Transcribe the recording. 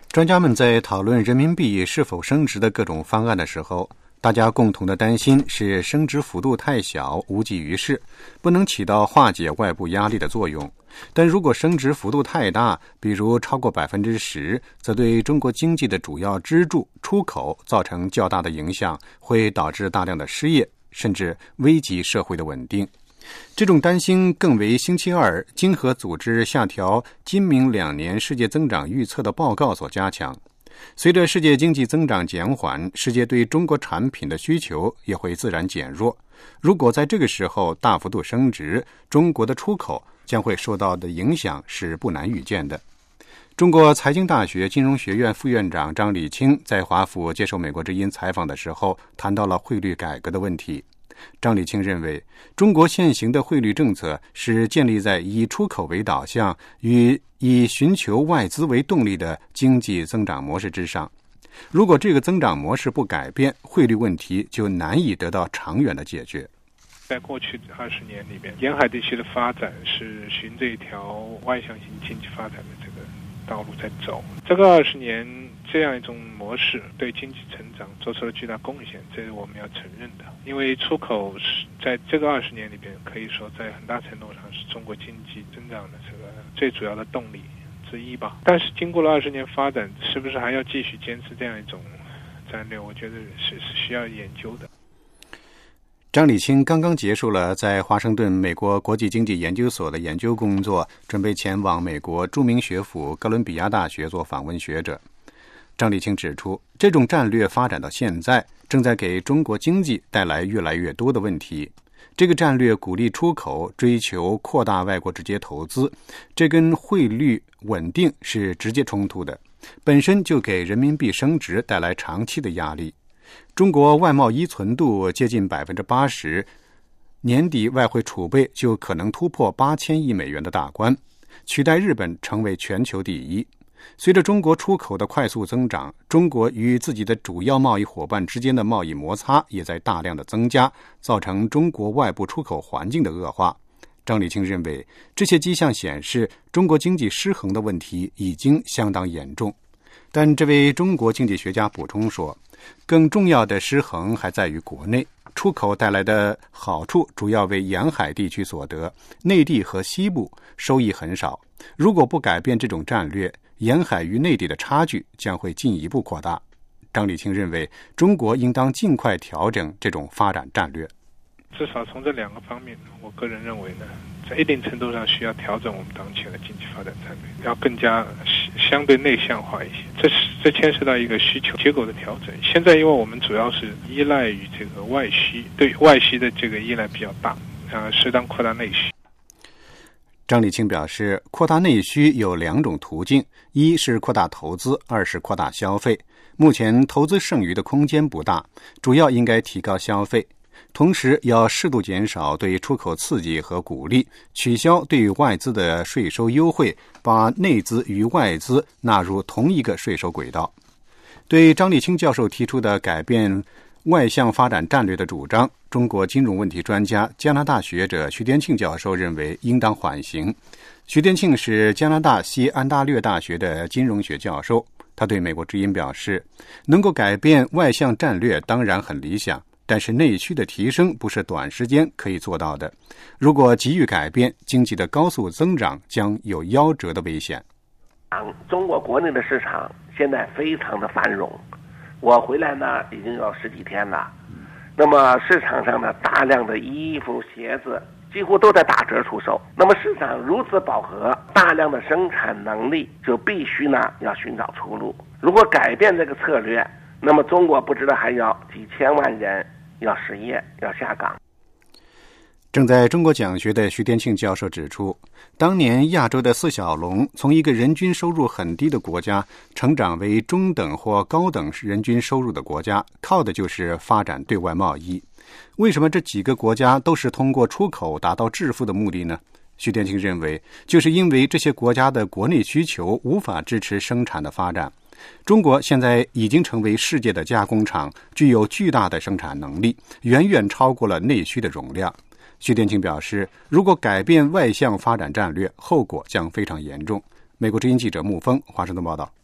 专家们在讨论人民币是否升值的各种方案的时候，大家共同的担心是升值幅度太小，无济于事，不能起到化解外部压力的作用。但如果升值幅度太大，比如超过 10%， 则对中国经济的主要支柱出口造成较大的影响，会导致大量的失业，甚至危及社会的稳定。这种担心更为星期二经合组织下调今明2年世界增长预测的报告所加强。随着世界经济增长减缓，世界对中国产品的需求也会自然减弱。如果在这个时候大幅度升值，中国的出口将会受到的影响是不难预见的。中国财经大学金融学院副院长张李清在华府接受美国之音采访的时候，谈到了汇率改革的问题。张李清认为，中国现行的汇率政策是建立在以出口为导向与以寻求外资为动力的经济增长模式之上。如果这个增长模式不改变，汇率问题就难以得到长远的解决。 在过去20年里面，沿海地区的发展是循着一条外向型经济发展的这个道路在走。这个20年这样一种模式对经济成长做出了巨大贡献，这是我们要承认的。因为出口是在这个20年里边，可以说在很大程度上是中国经济增长的这个最主要的动力之一吧。但是经过了20年发展，是不是还要继续坚持这样一种战略，我觉得是需要研究的。 张李清刚刚结束了在华盛顿美国国际经济研究所的研究工作，准备前往美国著名学府哥伦比亚大学做访问学者。张李清指出，这种战略发展到现在，正在给中国经济带来越来越多的问题。这个战略鼓励出口，追求扩大外国直接投资，这跟汇率稳定是直接冲突的，本身就给人民币升值带来长期的压力。中国外贸依存度接近 80%， 年底外汇储备就可能突破8000亿美元的大关，取代日本成为全球第一。随着中国出口的快速增长，中国与自己的主要贸易伙伴之间的贸易摩擦也在大量的增加，造成中国外部出口环境的恶化。张李清认为，这些迹象显示中国经济失衡的问题已经相当严重。但这位中国经济学家补充说，更重要的失衡还在于国内，出口带来的好处主要为沿海地区所得，内地和西部收益很少。如果不改变这种战略，沿海与内地的差距将会进一步扩大。张李清认为，中国应当尽快调整这种发展战略。 至少从这2个方面，我个人认为呢，在一定程度上需要调整我们当前的经济发展战略，要更加相对内向化一些。这牵涉到一个需求结构的调整。现在因为我们主要是依赖于这个外需，对外需的这个依赖比较大，适当扩大内需。 张李清表示，扩大内需有2种途径，一是扩大投资，二是扩大消费。目前投资剩余的空间不大，主要应该提高消费。同时要适度减少对出口刺激和鼓励，取消对外资的税收优惠，把内资与外资纳入同一个税收轨道。对张李清教授提出的改变外向发展战略的主张，中国金融问题专家加拿大学者徐滇庆教授认为应当缓行。徐滇庆是加拿大西安大略大学的金融学教授，他对美国之音表示，能够改变外向战略当然很理想，但是内需的提升不是短时间可以做到的。如果急于改变，经济的高速增长将有夭折的危险。 中国国内的市场现在非常的繁荣，我回来呢已经有10几天了。那么市场上的大量的衣服、鞋子几乎都在打折出售。那么市场如此饱和，大量的生产能力就必须呢要寻找出路。如果改变这个策略，那么中国不知道还要几千万人要失业，要下岗。 正在中国讲学的徐滇庆教授指出，当年亚洲的4小龙从一个人均收入很低的国家成长为中等或高等人均收入的国家，靠的就是发展对外贸易。为什么这几个国家都是通过出口达到致富的目的呢？徐滇庆认为，就是因为这些国家的国内需求无法支持生产的发展。中国现在已经成为世界的加工厂，具有巨大的生产能力，远远超过了内需的容量。徐滇庆表示，如果改变外向发展战略，后果将非常严重。美国之音记者穆峰华盛顿报道。